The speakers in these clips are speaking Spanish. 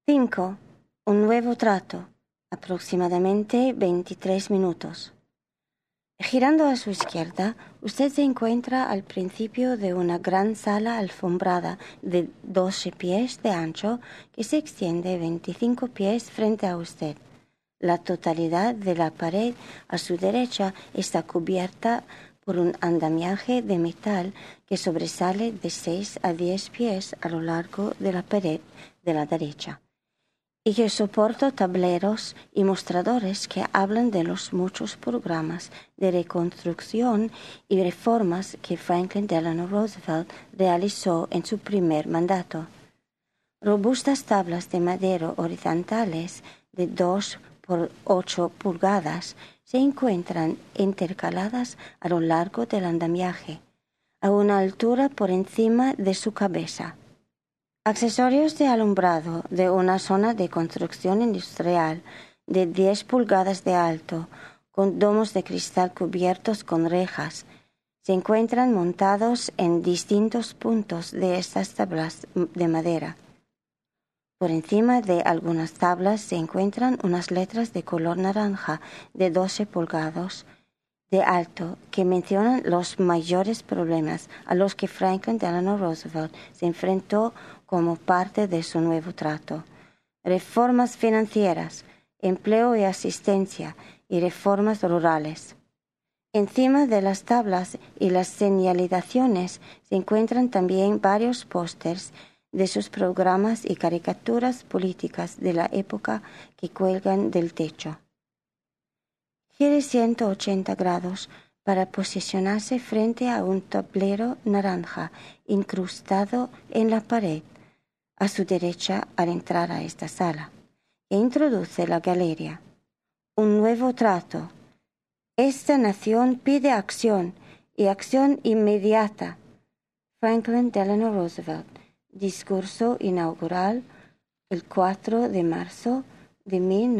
5. Un nuevo trato. Aproximadamente 23 minutos. Girando a su izquierda, usted se encuentra al principio de una gran sala alfombrada de 12 pies de ancho que se extiende 25 pies frente a usted. La totalidad de la pared a su derecha está cubierta por un andamiaje de metal que sobresale de 6 a 10 pies a lo largo de la pared de la derecha, y que soporta tableros y mostradores que hablan de los muchos programas de reconstrucción y reformas que Franklin Delano Roosevelt realizó en su primer mandato. Robustas tablas de madera horizontales de 2 por 8 pulgadas se encuentran intercaladas a lo largo del andamiaje, a una altura por encima de su cabeza. Accesorios de alumbrado de una zona de construcción industrial de 10 pulgadas de alto, con domos de cristal cubiertos con rejas, se encuentran montados en distintos puntos de estas tablas de madera. Por encima de algunas tablas se encuentran unas letras de color naranja de 12 pulgadas de alto que mencionan los mayores problemas a los que Franklin Delano Roosevelt se enfrentó como parte de su nuevo trato: reformas financieras, empleo y asistencia, y reformas rurales. Encima de las tablas y las señalizaciones se encuentran también varios pósters de sus programas y caricaturas políticas de la época que cuelgan del techo. Gire 180 grados para posicionarse frente a un tablero naranja incrustado en la pared a su derecha al entrar a esta sala, e introduce la galería. Un nuevo trato. Esta nación pide acción, y acción inmediata. Franklin Delano Roosevelt. Discurso inaugural el 4 de marzo de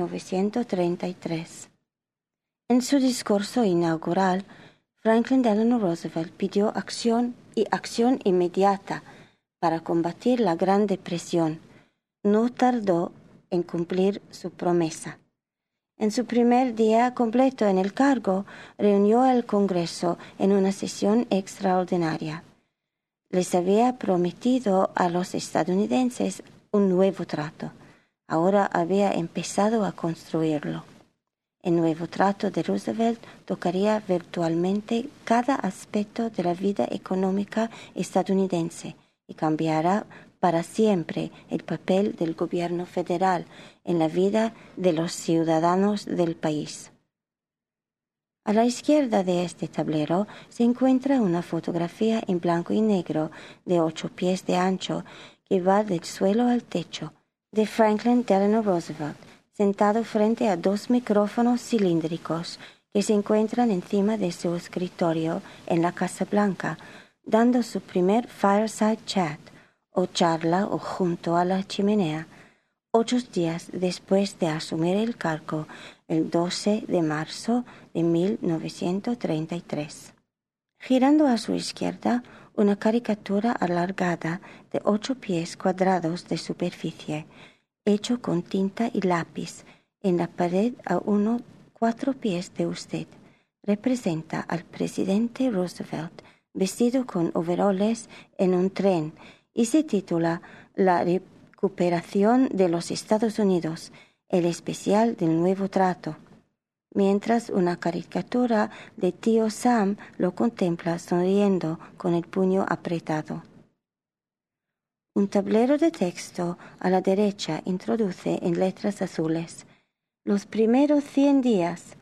1933. En su discurso inaugural, Franklin Delano Roosevelt pidió acción inmediata para combatir la Gran Depresión. No tardó en cumplir su promesa. En su primer día completo en el cargo, reunió al Congreso en una sesión extraordinaria. Les había prometido a los estadounidenses un nuevo trato. Ahora había empezado a construirlo. El nuevo trato de Roosevelt tocaría virtualmente cada aspecto de la vida económica estadounidense y cambiará para siempre el papel del gobierno federal en la vida de los ciudadanos del país. A la izquierda de este tablero se encuentra una fotografía en blanco y negro de 8 pies de ancho que va del suelo al techo, de Franklin Delano Roosevelt, sentado frente a 2 micrófonos cilíndricos que se encuentran encima de su escritorio en la Casa Blanca, dando su primer fireside chat o charla o junto a la chimenea, 8 días después de asumir el cargo el 12 de marzo de 1933. Girando a su izquierda, una caricatura alargada de 8 pies cuadrados de superficie, hecho con tinta y lápiz, en la pared a 4 pies de usted, representa al presidente Roosevelt vestido con overoles en un tren y se titula La recuperación de los Estados Unidos, el especial del nuevo trato, mientras una caricatura de tío Sam lo contempla sonriendo con el puño apretado. Un tablero de texto a la derecha introduce en letras azules: Los primeros 100 días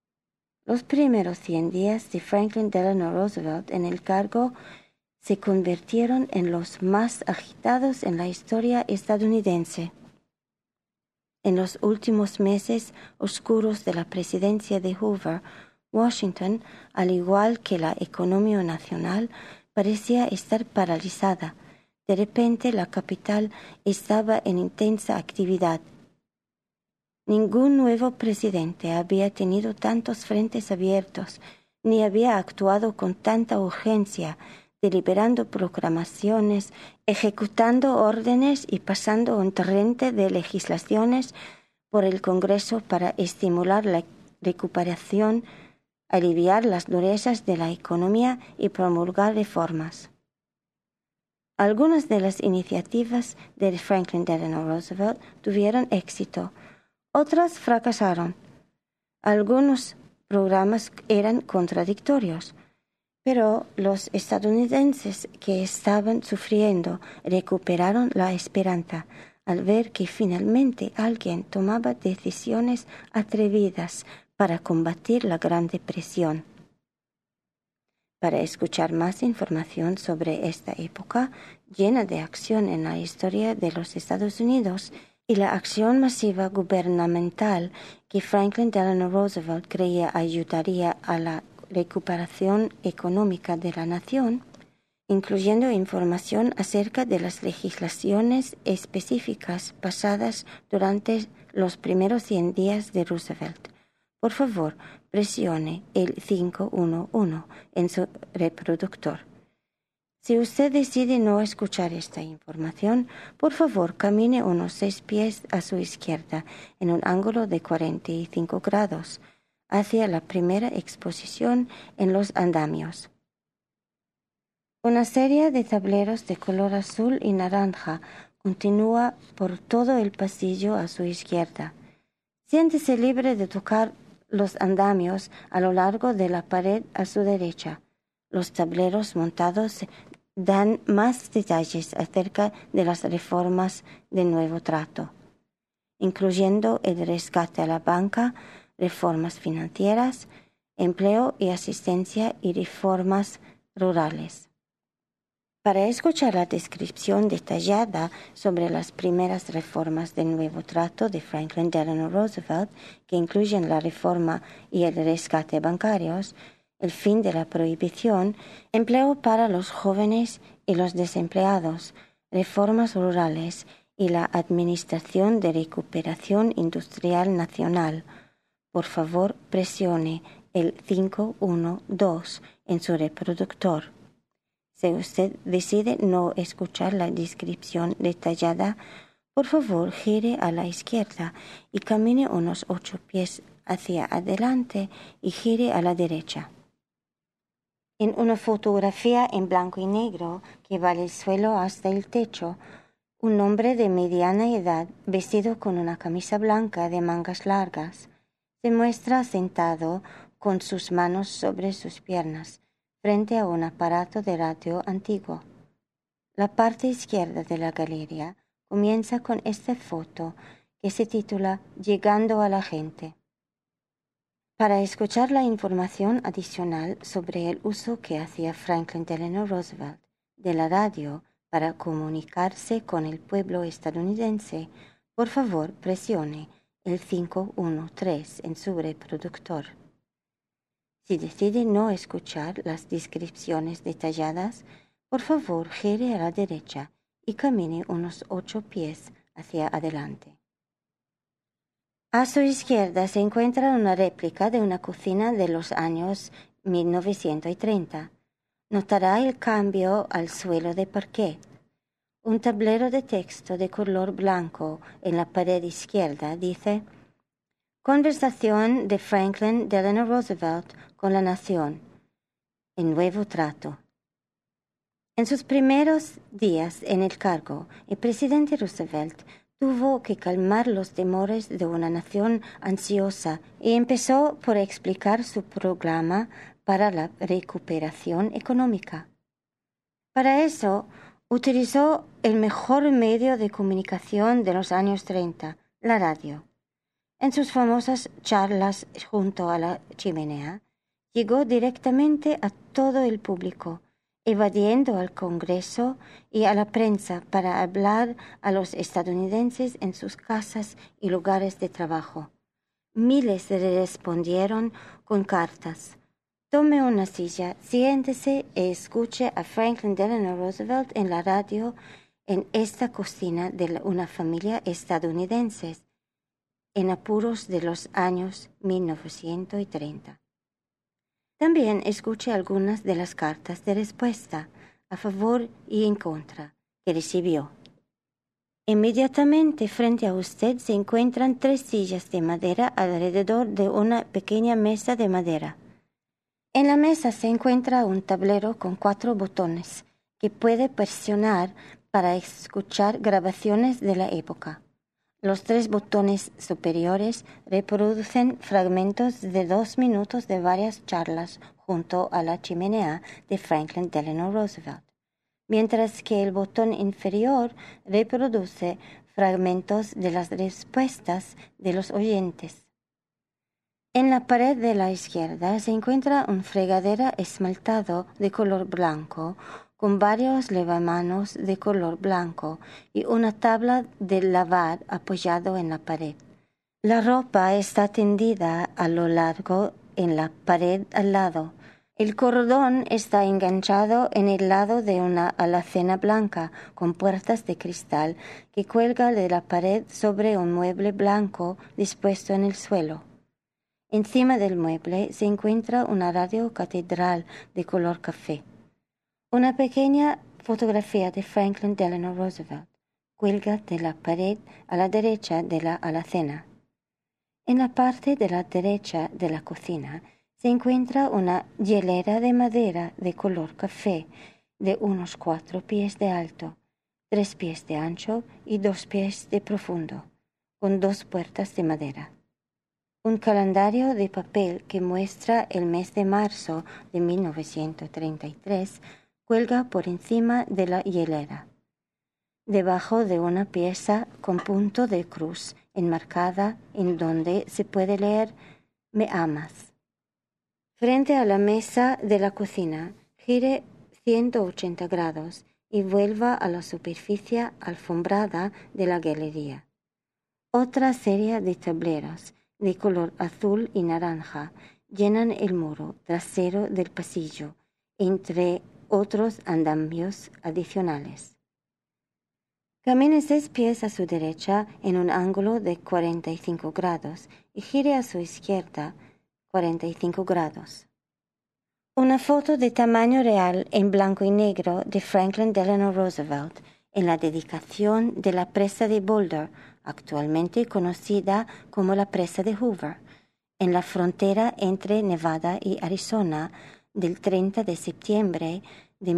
de Franklin Delano Roosevelt en el cargo se convirtieron en los más agitados en la historia estadounidense. En los últimos meses oscuros de la presidencia de Hoover, Washington, al igual que la economía nacional, parecía estar paralizada. De repente la capital estaba en intensa actividad. Ningún nuevo presidente había tenido tantos frentes abiertos, ni había actuado con tanta urgencia deliberando proclamaciones, ejecutando órdenes y pasando un torrente de legislaciones por el Congreso para estimular la recuperación, aliviar las durezas de la economía y promulgar reformas. Algunas de las iniciativas de Franklin Delano Roosevelt tuvieron éxito, otras fracasaron. Algunos programas eran contradictorios, pero los estadounidenses que estaban sufriendo recuperaron la esperanza al ver que finalmente alguien tomaba decisiones atrevidas para combatir la Gran Depresión. Para escuchar más información sobre esta época llena de acción en la historia de los Estados Unidos y la acción masiva gubernamental que Franklin Delano Roosevelt creía ayudaría a la recuperación económica de la nación, incluyendo información acerca de las legislaciones específicas pasadas durante los primeros 100 días de Roosevelt. Por favor, presione el 511 en su reproductor. Si usted decide no escuchar esta información, por favor camine unos 6 pies a su izquierda en un ángulo de 45 grados hacia la primera exposición en los andamios. Una serie de tableros de color azul y naranja continúa por todo el pasillo a su izquierda. Siéntese libre de tocar los andamios a lo largo de la pared a su derecha. Los tableros montados dan más detalles acerca de las reformas del nuevo trato, incluyendo el rescate a la banca, reformas financieras, empleo y asistencia y reformas rurales. Para escuchar la descripción detallada sobre las primeras reformas del nuevo trato de Franklin Delano Roosevelt, que incluyen la reforma y el rescate bancarios, el fin de la prohibición, empleo para los jóvenes y los desempleados, reformas rurales y la Administración de Recuperación Industrial Nacional, por favor presione el 512 en su reproductor. Si usted decide no escuchar la descripción detallada, por favor gire a la izquierda y camine unos 8 pies hacia adelante y gire a la derecha. En una fotografía en blanco y negro que va del suelo hasta el techo, un hombre de mediana edad, vestido con una camisa blanca de mangas largas, se muestra sentado con sus manos sobre sus piernas, frente a un aparato de radio antiguo. La parte izquierda de la galería comienza con esta foto que se titula Llegando a la gente. Para escuchar la información adicional sobre el uso que hacía Franklin Delano Roosevelt de la radio para comunicarse con el pueblo estadounidense, por favor presione el 513 en su reproductor. Si decide no escuchar las descripciones detalladas, por favor gire a la derecha y camine unos 8 pies hacia adelante. A su izquierda se encuentra una réplica de una cocina de los años 1930. Notará el cambio al suelo de parquet. Un tablero de texto de color blanco en la pared izquierda dice: Conversación de Franklin Delano Roosevelt con la nación. El nuevo trato. En sus primeros días en el cargo, el presidente Roosevelt tuvo que calmar los temores de una nación ansiosa y empezó por explicar su programa para la recuperación económica. Para eso, utilizó el mejor medio de comunicación de los años 30, la radio. En sus famosas charlas junto a la chimenea, llegó directamente a todo el público, evadiendo al Congreso y a la prensa para hablar a los estadounidenses en sus casas y lugares de trabajo. Miles le respondieron con cartas. Tome una silla, siéntese y escuche a Franklin Delano Roosevelt en la radio en esta cocina de una familia estadounidense en apuros de los años 1930. También escuche algunas de las cartas de respuesta. a favor y en contra, que recibió. Inmediatamente frente a usted se encuentran 3 sillas de madera alrededor de una pequeña mesa de madera. En la mesa se encuentra un tablero con 4 botones que puede presionar para escuchar grabaciones de la época. Los 3 botones superiores reproducen fragmentos de 2 minutos de varias charlas junto a la chimenea de Franklin Delano Roosevelt, mientras que el botón inferior reproduce fragmentos de las respuestas de los oyentes. En la pared de la izquierda se encuentra un fregadero esmaltado de color blanco con varios lavamanos de color blanco y una tabla de lavar apoyado en la pared. La ropa está tendida a lo largo en la pared al lado. El cordón está enganchado en el lado de una alacena blanca con puertas de cristal que cuelga de la pared sobre un mueble blanco dispuesto en el suelo. Encima del mueble se encuentra una radio catedral de color café. Una pequeña fotografía de Franklin Delano Roosevelt cuelga de la pared a la derecha de la alacena. En la parte de la derecha de la cocina se encuentra una hielera de madera de color café de unos 4 pies de alto, 3 pies de ancho y 2 pies de profundo, con 2 puertas de madera. Un calendario de papel que muestra el mes de marzo de 1933 cuelga por encima de la hielera, debajo de una pieza con punto de cruz enmarcada en donde se puede leer «Me amas». Frente a la mesa de la cocina, gire 180 grados y vuelva a la superficie alfombrada de la galería. Otra serie de tableros de color azul y naranja llenan el muro trasero del pasillo, entre otros andamios adicionales. Camine 6 pies a su derecha en un ángulo de 45 grados y gire a su izquierda 45 grados. Una foto de tamaño real en blanco y negro de Franklin Delano Roosevelt en la dedicación de la presa de Boulder, actualmente conocida como la presa de Hoover, en la frontera entre Nevada y Arizona del 30 de septiembre de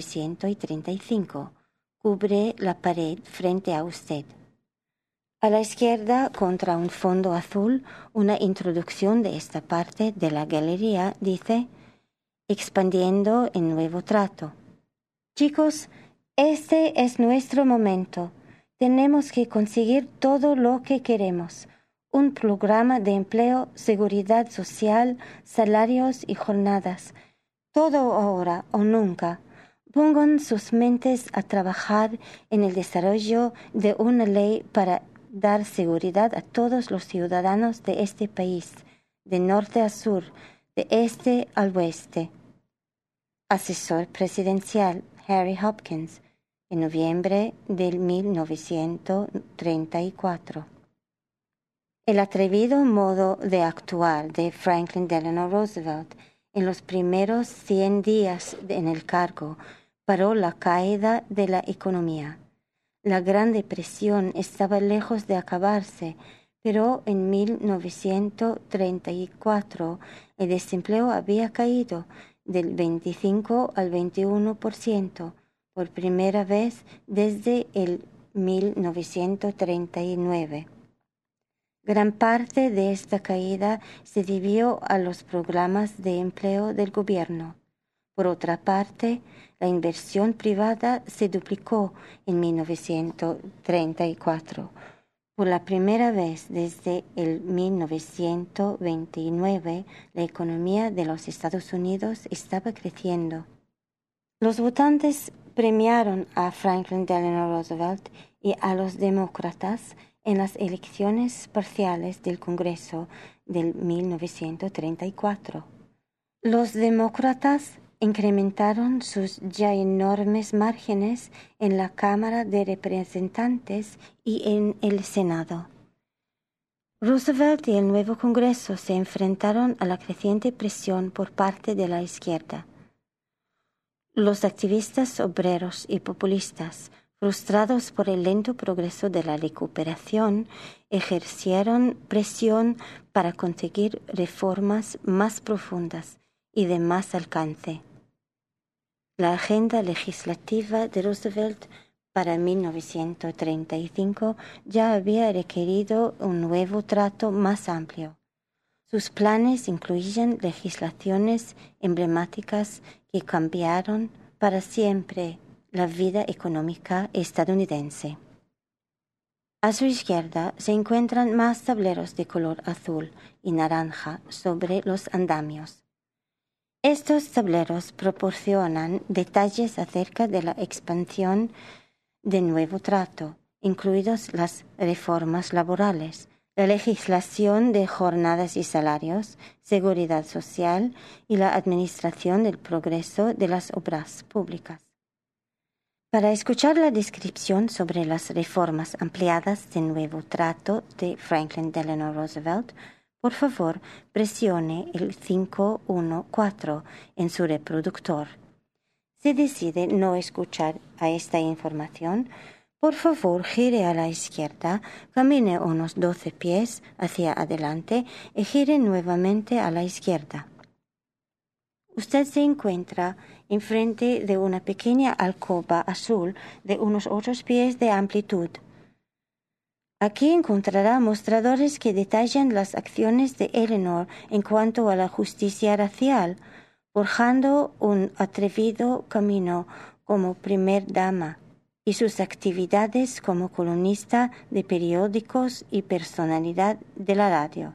1935, cubre la pared frente a usted. A la izquierda, contra un fondo azul, una introducción de esta parte de la galería dice: expandiendo el nuevo trato. Chicos, este es nuestro momento. Tenemos que conseguir todo lo que queremos. Un programa de empleo, seguridad social, salarios y jornadas. Todo ahora o nunca. Pongan sus mentes a trabajar en el desarrollo de una ley para dar seguridad a todos los ciudadanos de este país, de norte a sur, de este al oeste. Asesor presidencial Harry Hopkins, en noviembre de 1934. El atrevido modo de actuar de Franklin Delano Roosevelt en los primeros 100 días en el cargo paró la caída de la economía. La Gran Depresión estaba lejos de acabarse, pero en 1934 el desempleo había caído del 25 al 21% por primera vez desde el 1939. Gran parte de esta caída se debió a los programas de empleo del gobierno. Por otra parte, la inversión privada se duplicó en 1934. Por la primera vez desde el 1929, la economía de los Estados Unidos estaba creciendo. Los votantes premiaron a Franklin Delano Roosevelt y a los demócratas en las elecciones parciales del Congreso del 1934. Los demócratas incrementaron sus ya enormes márgenes en la Cámara de Representantes y en el Senado. Roosevelt y el nuevo Congreso se enfrentaron a la creciente presión por parte de la izquierda. Los activistas obreros y populistas, frustrados por el lento progreso de la recuperación, ejercieron presión para conseguir reformas más profundas y de más alcance. La agenda legislativa de Roosevelt para 1935 ya había requerido un nuevo trato más amplio. Sus planes incluían legislaciones emblemáticas que cambiaron para siempre la vida económica estadounidense. A su izquierda se encuentran más tableros de color azul y naranja sobre los andamios. Estos tableros proporcionan detalles acerca de la expansión del nuevo trato, incluidas las reformas laborales, la legislación de jornadas y salarios, seguridad social y la administración del progreso de las obras públicas. Para escuchar la descripción sobre las reformas ampliadas del nuevo trato de Franklin Delano Roosevelt, por favor, presione el 514 en su reproductor. Si decide no escuchar a esta información, por favor, gire a la izquierda, camine unos 12 pies hacia adelante y gire nuevamente a la izquierda. Usted se encuentra enfrente de una pequeña alcoba azul de unos 8 pies de amplitud. Aquí encontrará mostradores que detallan las acciones de Eleanor en cuanto a la justicia racial, forjando un atrevido camino como primer dama, y sus actividades como columnista de periódicos y personalidad de la radio.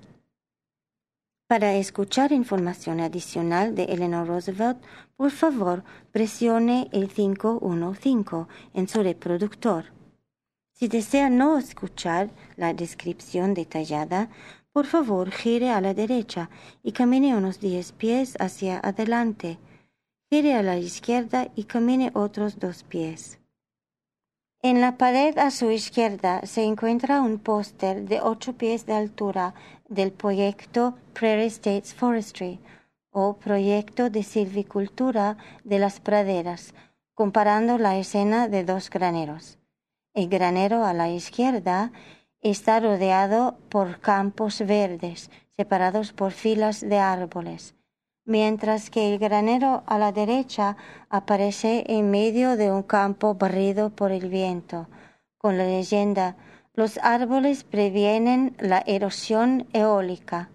Para escuchar información adicional de Eleanor Roosevelt, por favor, presione el 515 en su reproductor. Si desea no escuchar la descripción detallada, por favor, gire a la derecha y camine unos 10 pies hacia adelante. Gire a la izquierda y camine otros 2 pies. En la pared a su izquierda se encuentra un póster de 8 pies de altura del proyecto Prairie States Forestry, o proyecto de silvicultura de las praderas, comparando la escena de 2 graneros. El granero a la izquierda está rodeado por campos verdes, separados por filas de árboles, mientras que el granero a la derecha aparece en medio de un campo barrido por el viento, con la leyenda: «Los árboles previenen la erosión eólica».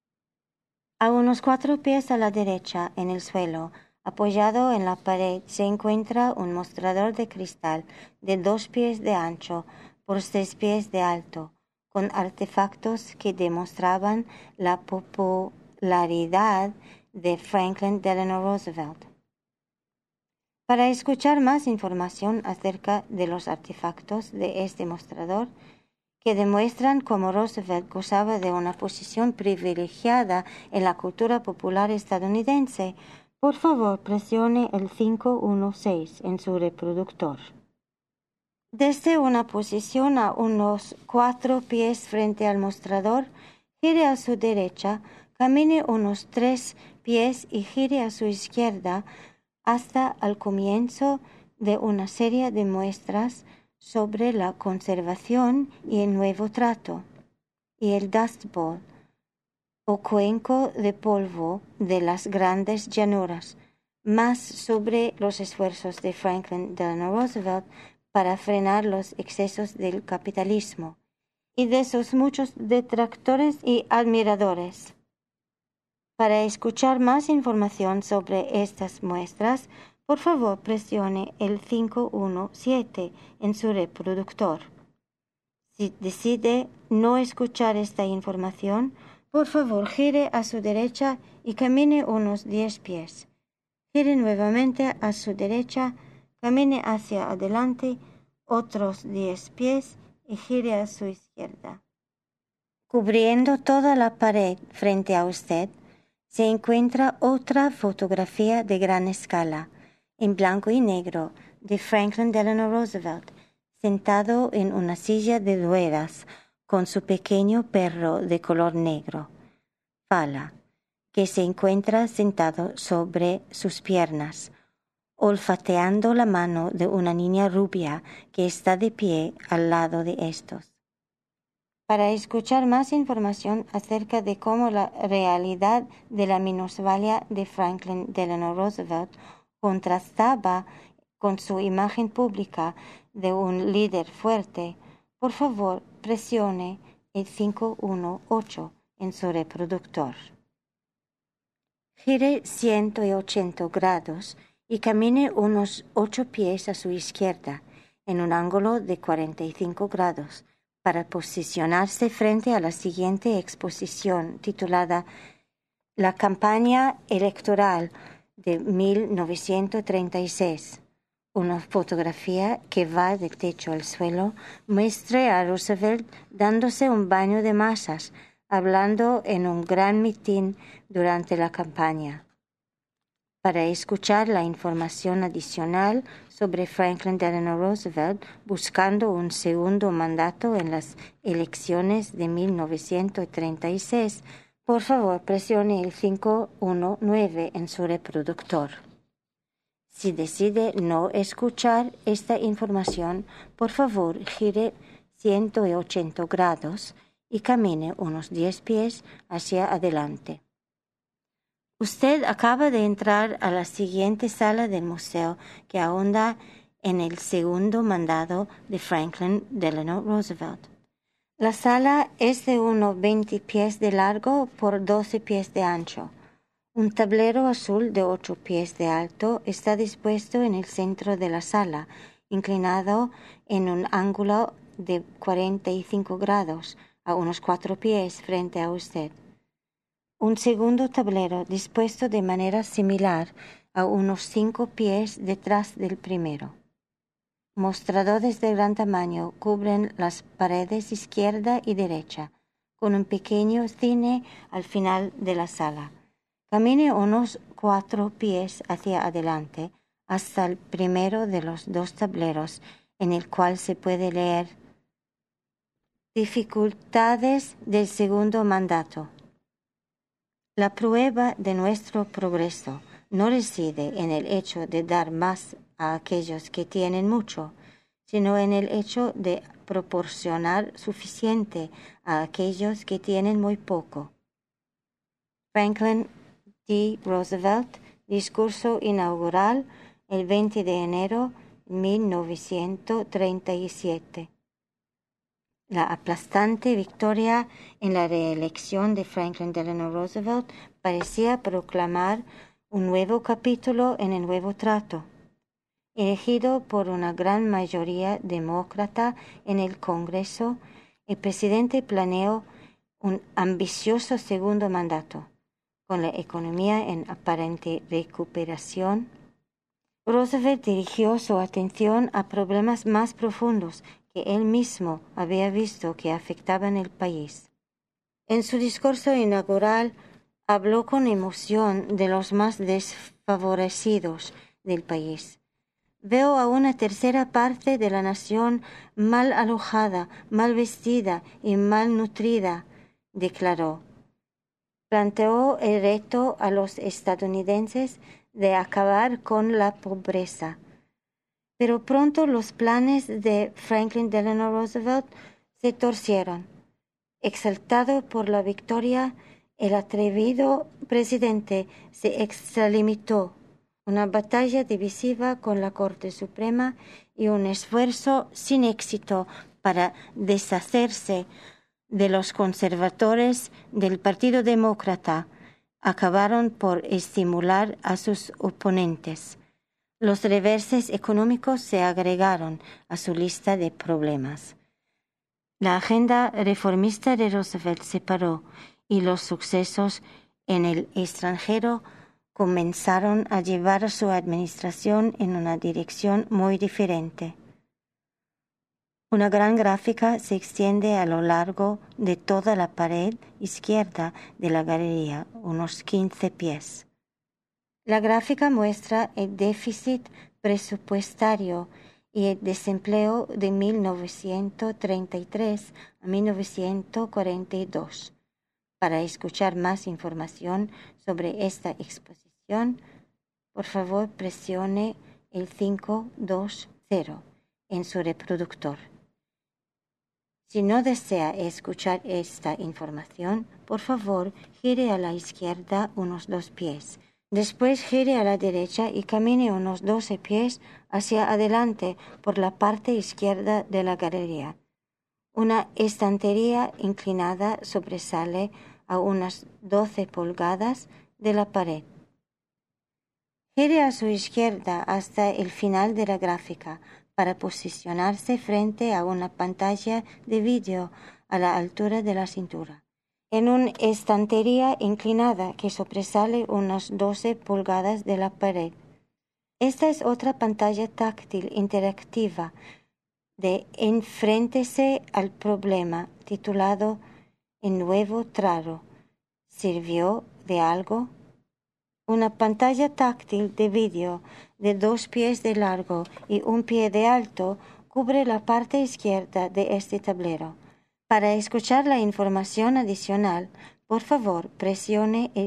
A unos 4 pies a la derecha, en el suelo, apoyado en la pared, se encuentra un mostrador de cristal de 2 pies de ancho por 6 pies de alto, con artefactos que demostraban la popularidad de Franklin Delano Roosevelt. Para escuchar más información acerca de los artefactos de este mostrador, que demuestran cómo Roosevelt gozaba de una posición privilegiada en la cultura popular estadounidense, por favor presione el 516 en su reproductor. Desde una posición a unos 4 pies frente al mostrador, gire a su derecha, camine unos 3 pies y gire a su izquierda hasta el comienzo de una serie de muestras sobre la conservación y el nuevo trato, y el Dust Bowl, o cuenco de polvo de las grandes llanuras, más sobre los esfuerzos de Franklin Delano Roosevelt para frenar los excesos del capitalismo, y de sus muchos detractores y admiradores. Para escuchar más información sobre estas muestras, por favor presione el 517 en su reproductor. Si decide no escuchar esta información, por favor gire a su derecha y camine unos 10 pies. Gire nuevamente a su derecha, camine hacia adelante otros 10 pies y gire a su izquierda. Cubriendo toda la pared frente a usted, se encuentra otra fotografía de gran escala, en blanco y negro, de Franklin Delano Roosevelt, sentado en una silla de ruedas con su pequeño perro de color negro, Fala, que se encuentra sentado sobre sus piernas, olfateando la mano de una niña rubia que está de pie al lado de estos. Para escuchar más información acerca de cómo la realidad de la minusvalía de Franklin Delano Roosevelt contrastaba con su imagen pública de un líder fuerte, por favor presione el 518 en su reproductor. Gire 180 grados y camine unos 8 pies a su izquierda en un ángulo de 45 grados para posicionarse frente a la siguiente exposición titulada La campaña electoral de 1936. Una fotografía que va de techo al suelo muestra a Roosevelt dándose un baño de masas, hablando en un gran mitin durante la campaña. Para escuchar la información adicional sobre Franklin Delano Roosevelt buscando un segundo mandato en las elecciones de 1936, por favor presione el 519 en su reproductor. Si decide no escuchar esta información, por favor gire 180 grados y camine unos 10 pies hacia adelante. Usted acaba de entrar a la siguiente sala del museo que ahonda en el segundo mandado de Franklin Delano Roosevelt. La sala es de unos 20 pies de largo por 12 pies de ancho. Un tablero azul de 8 pies de alto está dispuesto en el centro de la sala, inclinado en un ángulo de 45 grados, a unos 4 pies frente a usted. Un segundo tablero dispuesto de manera similar a unos 5 pies detrás del primero. Mostradores de gran tamaño cubren las paredes izquierda y derecha, con un pequeño cine al final de la sala. Camine unos 4 pies hacia adelante hasta el primero de los 2 tableros en el cual se puede leer Dificultades del segundo mandato. La prueba de nuestro progreso no reside en el hecho de dar más a aquellos que tienen mucho, sino en el hecho de proporcionar suficiente a aquellos que tienen muy poco. Franklin D. Roosevelt, discurso inaugural el 20 de enero de 1937. La aplastante victoria en la reelección de Franklin Delano Roosevelt parecía proclamar un nuevo capítulo en el nuevo trato. Elegido por una gran mayoría demócrata en el Congreso, el presidente planeó un ambicioso segundo mandato. Con la economía en aparente recuperación, Roosevelt dirigió su atención a problemas más profundos que él mismo había visto que afectaban el país. En su discurso inaugural habló con emoción de los más desfavorecidos del país. Veo a una tercera parte de la nación mal alojada, mal vestida y mal nutrida, declaró. Planteó el reto a los estadounidenses de acabar con la pobreza. Pero pronto los planes de Franklin Delano Roosevelt se torcieron. Exaltado por la victoria, el atrevido presidente se extralimitó. Una batalla divisiva con la Corte Suprema y un esfuerzo sin éxito para deshacerse de los conservadores del Partido Demócrata acabaron por estimular a sus oponentes. Los reverses económicos se agregaron a su lista de problemas. La agenda reformista de Roosevelt se paró y los sucesos en el extranjero comenzaron a llevar a su administración en una dirección muy diferente. Una gran gráfica se extiende a lo largo de toda la pared izquierda de la galería, unos 15 pies. La gráfica muestra el déficit presupuestario y el desempleo de 1933 a 1942. Para escuchar más información sobre esta exposición, por favor presione el 520 en su reproductor. Si no desea escuchar esta información, por favor, gire a la izquierda unos 2 pies. Después gire a la derecha y camine unos 12 pies hacia adelante por la parte izquierda de la galería. Una estantería inclinada sobresale a unas 12 pulgadas de la pared. Gire a su izquierda hasta el final de la gráfica para posicionarse frente a una pantalla de vídeo a la altura de la cintura. En una estantería inclinada que sobresale unas 12 pulgadas de la pared. Esta es otra pantalla táctil interactiva de Enfréntese al problema, titulado El nuevo trato. ¿Sirvió de algo? Una pantalla táctil de vídeo de 2 pies de largo y 1 pie de alto cubre la parte izquierda de este tablero. Para escuchar la información adicional, por favor, presione el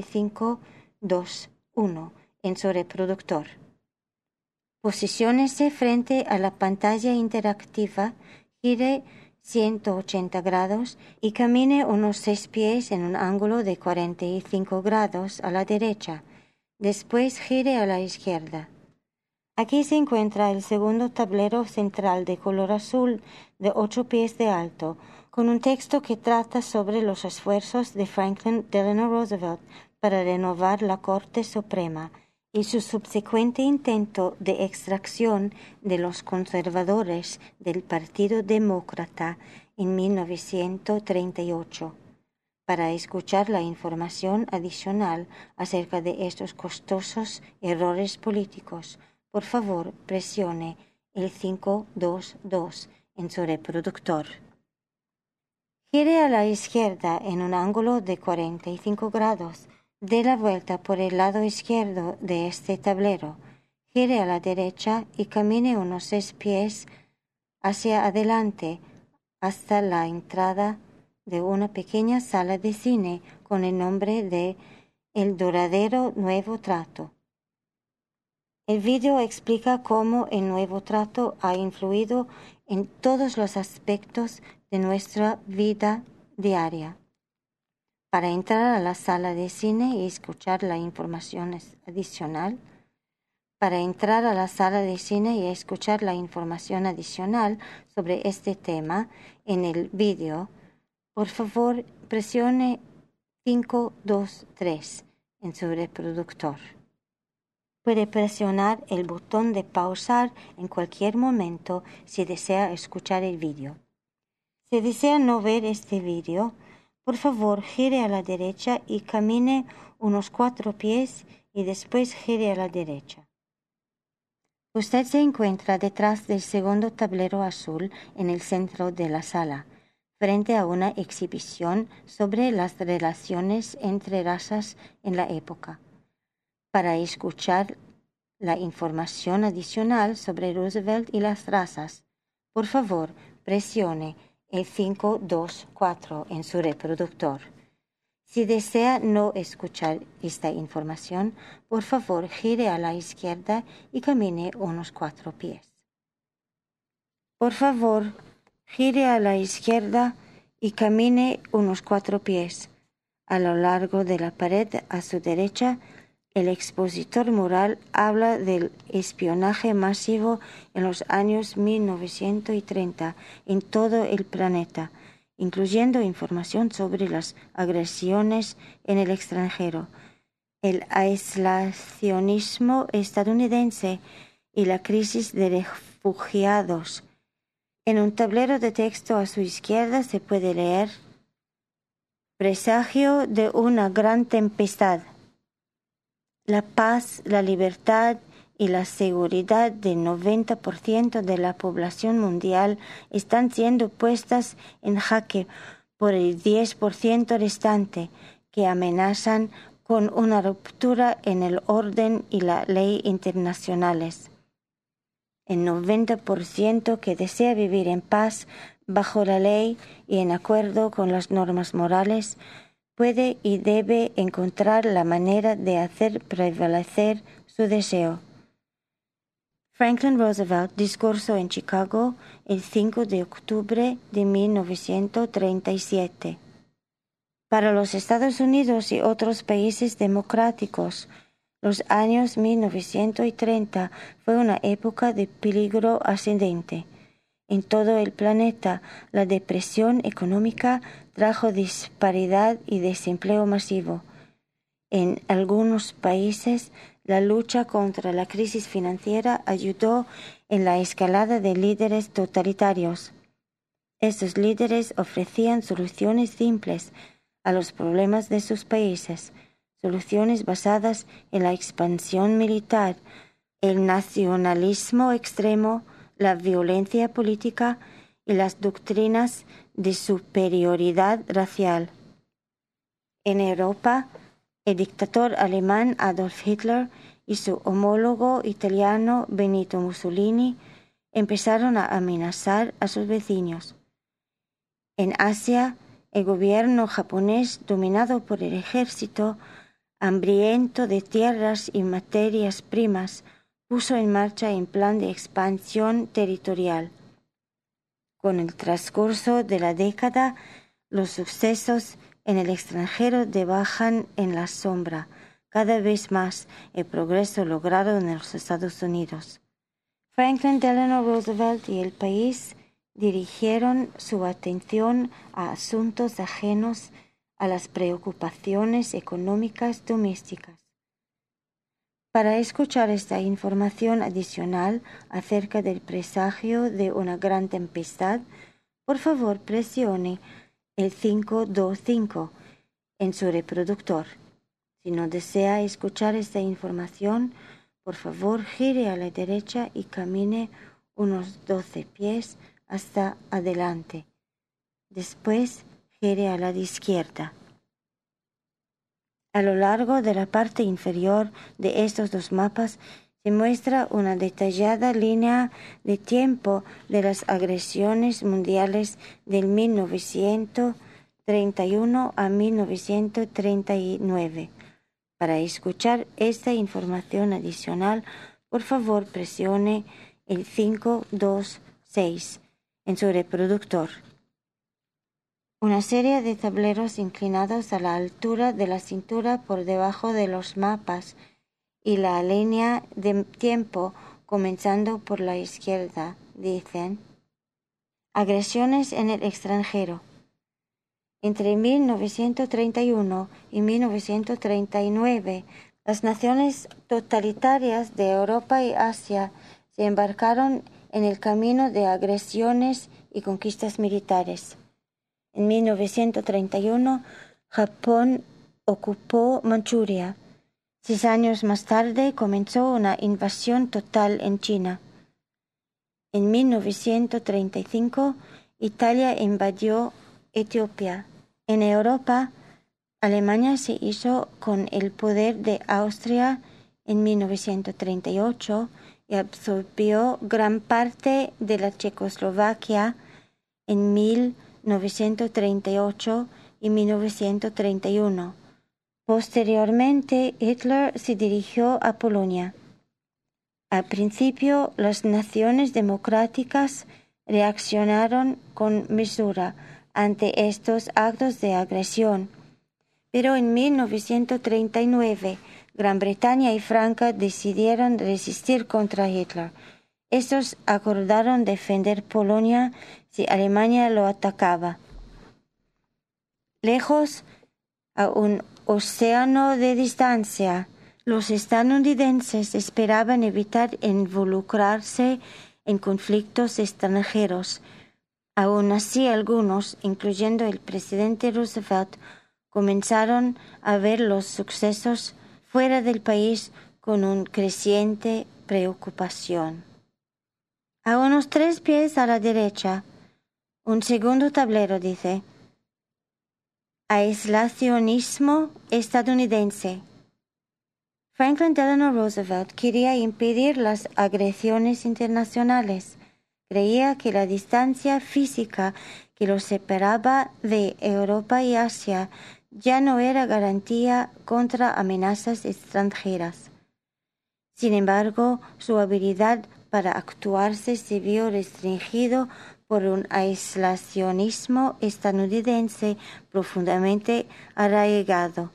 521 en su reproductor. Posiciónese frente a la pantalla interactiva, gire 180 grados y camine unos 6 pies en un ángulo de 45 grados a la derecha. Después gire a la izquierda. Aquí se encuentra el segundo tablero central de color azul de 8 pies de alto, con un texto que trata sobre los esfuerzos de Franklin Delano Roosevelt para renovar la Corte Suprema y su subsecuente intento de extracción de los conservadores del Partido Demócrata en 1938. Para escuchar la información adicional acerca de estos costosos errores políticos, por favor, presione el 522 en su reproductor. Gire a la izquierda en un ángulo de 45 grados. Dé la vuelta por el lado izquierdo de este tablero. Gire a la derecha y camine unos 6 pies hacia adelante hasta la entrada de una pequeña sala de cine con el nombre de El duradero nuevo trato. El video explica cómo el nuevo trato ha influido en todos los aspectos de nuestra vida diaria. Para entrar a la sala de cine y escuchar la información adicional, sobre este tema en el video, por favor, presione 523 en su reproductor. Puede presionar el botón de pausar en cualquier momento si desea escuchar el video. Si desea no ver este video, por favor, gire a la derecha y camine unos 4 pies y después gire a la derecha. Usted se encuentra detrás del segundo tablero azul en el centro de la sala, frente a una exhibición sobre las relaciones entre razas en la época. Para escuchar la información adicional sobre Roosevelt y las razas, por favor, presione el 524 en su reproductor. Si desea no escuchar esta información, por favor, gire a la izquierda y camine unos 4 pies. Por favor, gire a la izquierda y camine unos 4 pies. A lo largo de la pared a su derecha, el expositor mural habla del espionaje masivo en los años 1930 en todo el planeta, incluyendo información sobre las agresiones en el extranjero, el aislacionismo estadounidense y la crisis de refugiados. En un tablero de texto a su izquierda se puede leer: presagio de una gran tempestad. La paz, la libertad y la seguridad del 90% de la población mundial están siendo puestas en jaque por el 10% restante, que amenazan con una ruptura en el orden y la ley internacionales. El 90% que desea vivir en paz, bajo la ley y en acuerdo con las normas morales, puede y debe encontrar la manera de hacer prevalecer su deseo. Franklin Roosevelt discursó en Chicago el 5 de octubre de 1937. Para los Estados Unidos y otros países democráticos, los años 1930 fue una época de peligro ascendente. En todo el planeta, la depresión económica trajo disparidad y desempleo masivo. En algunos países, la lucha contra la crisis financiera ayudó en la escalada de líderes totalitarios. Estos líderes ofrecían soluciones simples a los problemas de sus países, soluciones basadas en la expansión militar, el nacionalismo extremo, la violencia política y las doctrinas de superioridad racial. En Europa, el dictador alemán Adolf Hitler y su homólogo italiano Benito Mussolini empezaron a amenazar a sus vecinos. En Asia, el gobierno japonés, dominado por el ejército, hambriento de tierras y materias primas, puso en marcha un plan de expansión territorial. Con el transcurso de la década, los sucesos en el extranjero debajan en la sombra cada vez más el progreso logrado en los Estados Unidos. Franklin Delano Roosevelt y el país dirigieron su atención a asuntos ajenos a las preocupaciones económicas domésticas. Para escuchar esta información adicional acerca del presagio de una gran tempestad, por favor presione el 525 en su reproductor. Si no desea escuchar esta información, por favor gire a la derecha y camine unos 12 pies hasta adelante. Después gire a la izquierda. A lo largo de la parte inferior de estos dos mapas se muestra una detallada línea de tiempo de las agresiones mundiales del 1931 a 1939. Para escuchar esta información adicional, por favor presione el 526 en su reproductor. Una serie de tableros inclinados a la altura de la cintura por debajo de los mapas y la línea de tiempo comenzando por la izquierda dicen: agresiones en el extranjero. Entre 1931 y 1939, las naciones totalitarias de Europa y Asia se embarcaron en el camino de agresiones y conquistas militares. En 1931, Japón ocupó Manchuria. 6 años más tarde comenzó una invasión total en China. En 1935, Italia invadió Etiopía. En Europa, Alemania se hizo con el poder de Austria en 1938 y absorbió gran parte de la Checoslovaquia en 1938 y 1931. Posteriormente, Hitler se dirigió a Polonia. Al principio, las naciones democráticas reaccionaron con mesura ante estos actos de agresión, pero en 1939, Gran Bretaña y Francia decidieron resistir contra Hitler. Estos acordaron defender Polonia si Alemania lo atacaba. Lejos, a un océano de distancia, los estadounidenses esperaban evitar involucrarse en conflictos extranjeros. Aún así, algunos, incluyendo el presidente Roosevelt, comenzaron a ver los sucesos fuera del país con una creciente preocupación. A unos 3 pies a la derecha, un segundo tablero dice: aislacionismo estadounidense. Franklin Delano Roosevelt quería impedir las agresiones internacionales. Creía que la distancia física que los separaba de Europa y Asia ya no era garantía contra amenazas extranjeras. Sin embargo, su habilidad para actuarse se vio restringido por un aislacionismo estadounidense profundamente arraigado.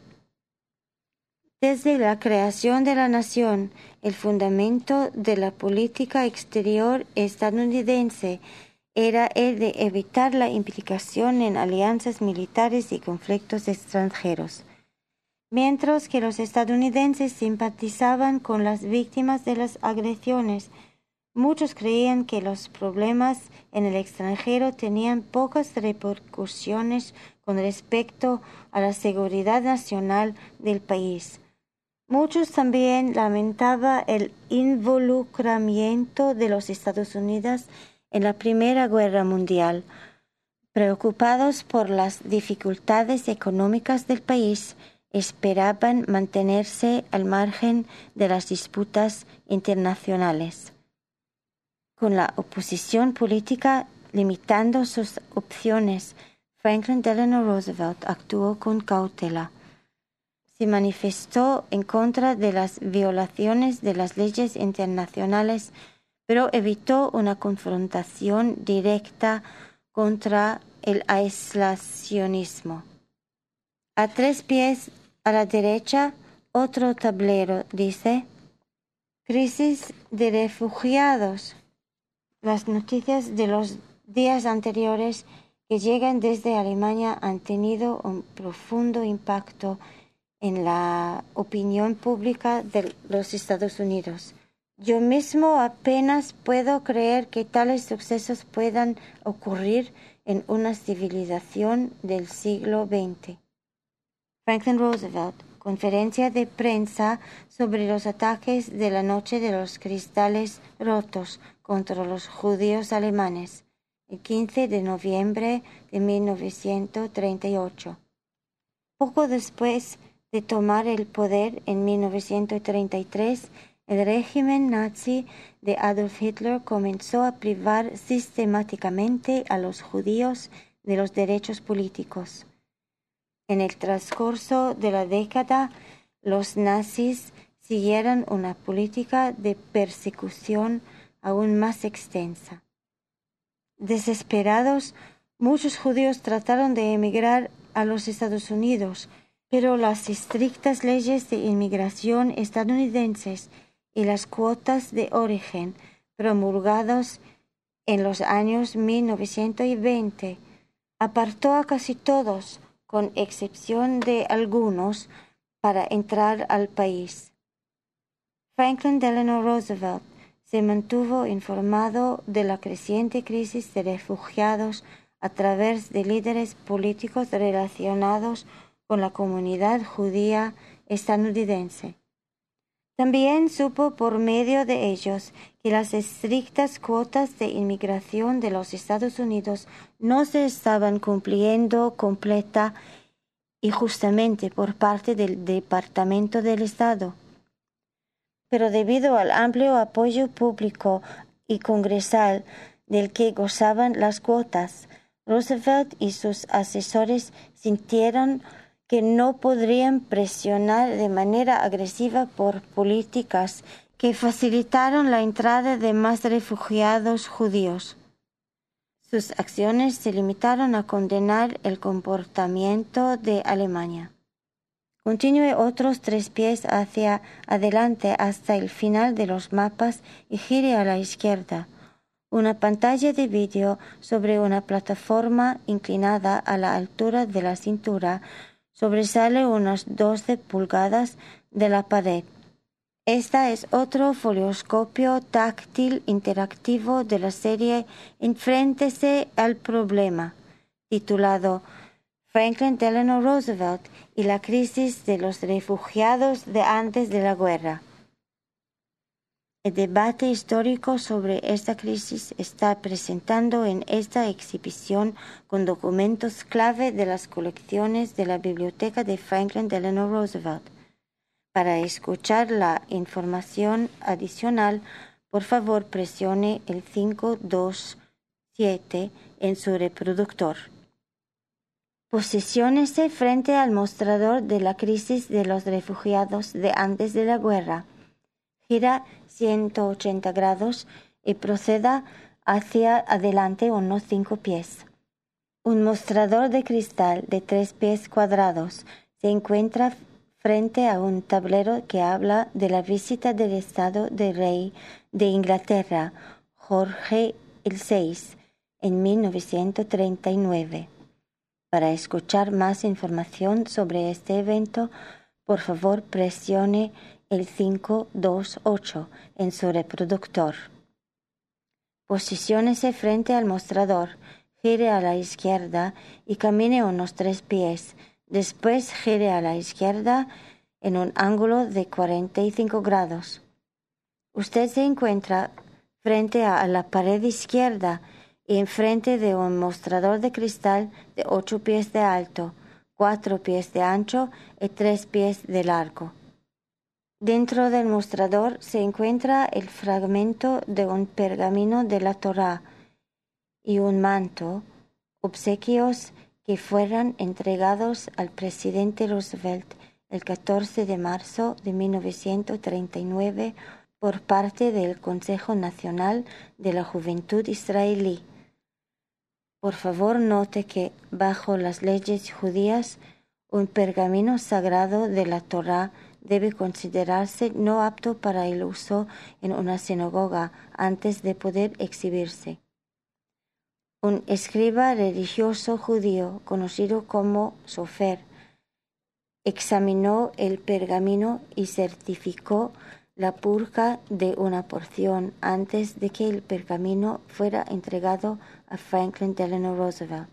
Desde la creación de la nación, el fundamento de la política exterior estadounidense era el de evitar la implicación en alianzas militares y conflictos extranjeros. Mientras que los estadounidenses simpatizaban con las víctimas de las agresiones, muchos creían que los problemas en el extranjero tenían pocas repercusiones con respecto a la seguridad nacional del país. Muchos también lamentaban el involucramiento de los Estados Unidos en la Primera Guerra Mundial. Preocupados por las dificultades económicas del país, esperaban mantenerse al margen de las disputas internacionales. Con la oposición política limitando sus opciones, Franklin Delano Roosevelt actuó con cautela. Se manifestó en contra de las violaciones de las leyes internacionales, pero evitó una confrontación directa contra el aislacionismo. A 3 pies a la derecha, otro tablero dice: crisis de refugiados. Las noticias de los días anteriores que llegan desde Alemania han tenido un profundo impacto en la opinión pública de los Estados Unidos. Yo mismo apenas puedo creer que tales sucesos puedan ocurrir en una civilización del siglo XX. Franklin Roosevelt, conferencia de prensa sobre los ataques de la noche de los cristales rotos contra los judíos alemanes, el 15 de noviembre de 1938. Poco después de tomar el poder en 1933, el régimen nazi de Adolf Hitler comenzó a privar sistemáticamente a los judíos de los derechos políticos. En el transcurso de la década, los nazis siguieron una política de persecución aún más extensa. Desesperados, muchos judíos trataron de emigrar a los Estados Unidos, pero las estrictas leyes de inmigración estadounidenses y las cuotas de origen promulgadas en los años 1920 apartó a casi todos, con excepción de algunos, para entrar al país. Franklin Delano Roosevelt se mantuvo informado de la creciente crisis de refugiados a través de líderes políticos relacionados con la comunidad judía estadounidense. También supo por medio de ellos que las estrictas cuotas de inmigración de los Estados Unidos no se estaban cumpliendo completa y justamente por parte del Departamento del Estado. Pero debido al amplio apoyo público y congresal del que gozaban las cuotas, Roosevelt y sus asesores sintieron que no podrían presionar de manera agresiva por políticas que facilitaron la entrada de más refugiados judíos. Sus acciones se limitaron a condenar el comportamiento de Alemania. Continúe otros 3 pies hacia adelante hasta el final de los mapas y gire a la izquierda. Una pantalla de vídeo sobre una plataforma inclinada a la altura de la cintura sobresale unas 12 pulgadas de la pared. Esta es otro folioscopio táctil interactivo de la serie Enfréntese al problema, titulado Franklin Delano Roosevelt y la crisis de los refugiados de antes de la guerra. El debate histórico sobre esta crisis está presentado en esta exhibición con documentos clave de las colecciones de la biblioteca de Franklin Delano Roosevelt. Para escuchar la información adicional, por favor presione el 527 en su reproductor. Posiciónese frente al mostrador de la crisis de los refugiados de antes de la guerra. Gira 180 grados y proceda hacia adelante unos 5 pies. Un mostrador de cristal de 3 pies cuadrados se encuentra frente a un tablero que habla de la visita del Estado del Rey de Inglaterra, Jorge VI, en 1939. Para escuchar más información sobre este evento, por favor presione el 528 en su reproductor. Posiciónese frente al mostrador, gire a la izquierda y camine unos 3 pies. Después gire a la izquierda en un ángulo de 45 grados. Usted se encuentra frente a la pared izquierda y enfrente de un mostrador de cristal de 8 pies de alto, 4 pies de ancho y 3 pies de largo. Dentro del mostrador se encuentra el fragmento de un pergamino de la Torá y un manto, obsequios que fueron entregados al presidente Roosevelt el 14 de marzo de 1939 por parte del Consejo Nacional de la Juventud Israelí. Por favor, note que, bajo las leyes judías, un pergamino sagrado de la Torá debe considerarse no apto para el uso en una sinagoga antes de poder exhibirse. Un escriba religioso judío, conocido como Sofer, examinó el pergamino y certificó la purga de una porción antes de que el pergamino fuera entregado a Franklin Delano Roosevelt.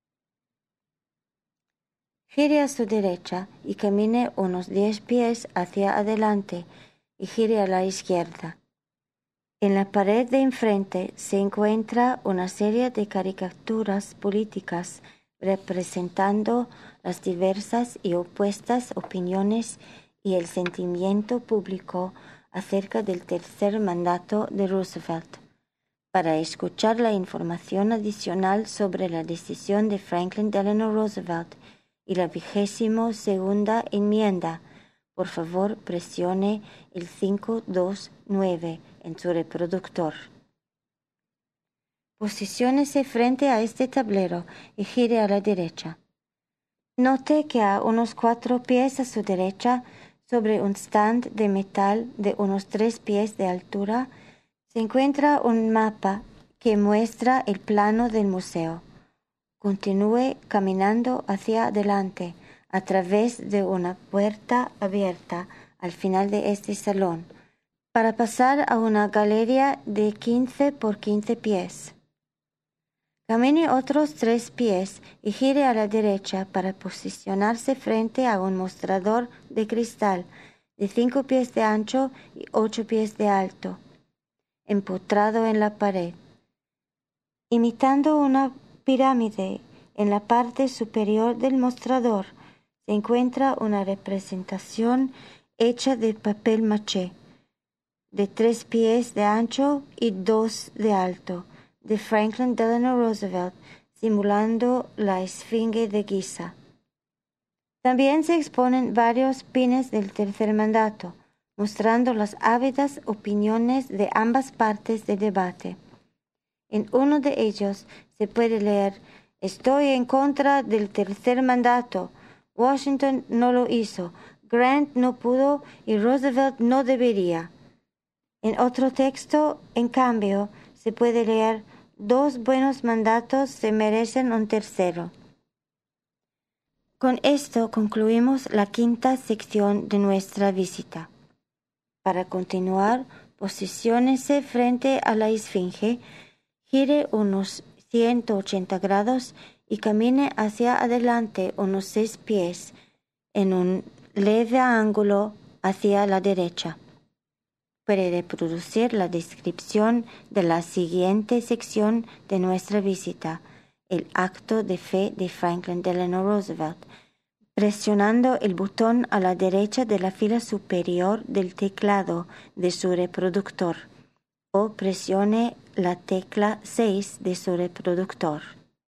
Gire a su derecha y camine unos 10 pies hacia adelante y gire a la izquierda. En la pared de enfrente se encuentra una serie de caricaturas políticas representando las diversas y opuestas opiniones y el sentimiento público acerca del tercer mandato de Roosevelt. Para escuchar la información adicional sobre la decisión de Franklin Delano Roosevelt y la 22ª enmienda, por favor presione el 529 en su reproductor. Posiciónese frente a este tablero y gire a la derecha. Note que a unos 4 pies a su derecha, sobre un stand de metal de unos 3 pies de altura, se encuentra un mapa que muestra el plano del museo. Continúe caminando hacia adelante a través de una puerta abierta al final de este salón, para pasar a una galería de 15 por 15 pies. Camine otros 3 pies y gire a la derecha para posicionarse frente a un mostrador de cristal de 5 pies de ancho y 8 pies de alto, empotrado en la pared. Imitando una pirámide, en la parte superior del mostrador se encuentra una representación hecha de papel maché, de 3 pies de ancho y 2 de alto, de Franklin Delano Roosevelt, simulando la Esfinge de Giza. También se exponen varios pines del tercer mandato, mostrando las ávidas opiniones de ambas partes del debate. En uno de ellos se puede leer: "Estoy en contra del tercer mandato. Washington no lo hizo, Grant no pudo y Roosevelt no debería". En otro texto, en cambio, se puede leer: "2 buenos mandatos se merecen un tercero". Con esto concluimos la 5ª sección de nuestra visita. Para continuar, posiciónese frente a la Esfinge, gire unos 180 grados y camine hacia adelante unos 6 pies en un leve ángulo hacia la derecha. Puede reproducir la descripción de la siguiente sección de nuestra visita, el acto de fe de Franklin Delano Roosevelt, presionando el botón a la derecha de la fila superior del teclado de su reproductor, o presione la tecla 6 de su reproductor.